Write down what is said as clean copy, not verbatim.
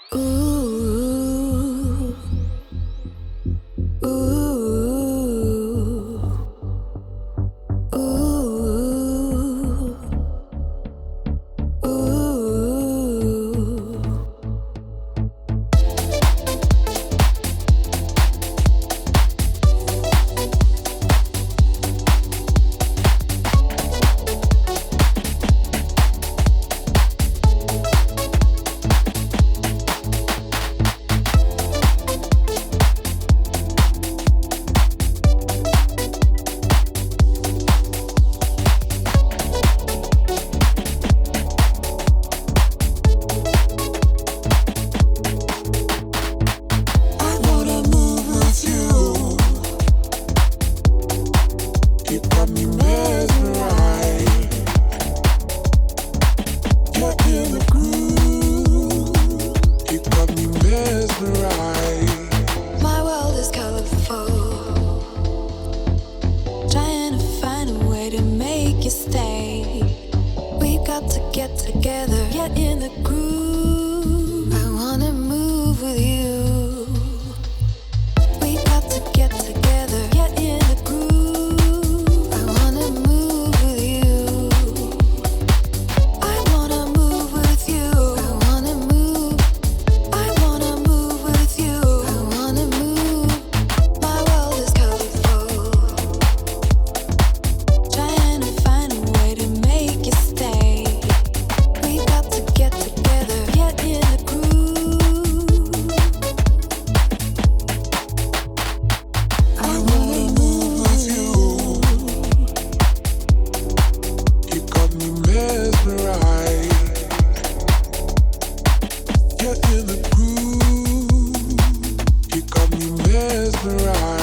Ooh, ooh, ooh, ooh. My world is colorful, trying to find a way to make you stay. We've got to get together, get in the groove. I wanna move with you. We've got to get together, get in the groove. I wanna move with you. I wanna move with you. I wanna move. I wanna move with you. I wanna move. My world is colorful, trying to find a way to make you stay. We've got to get together, get in the groove. I wanna move with you. You got me mesmerized. Get in the groove. You got me mesmerized.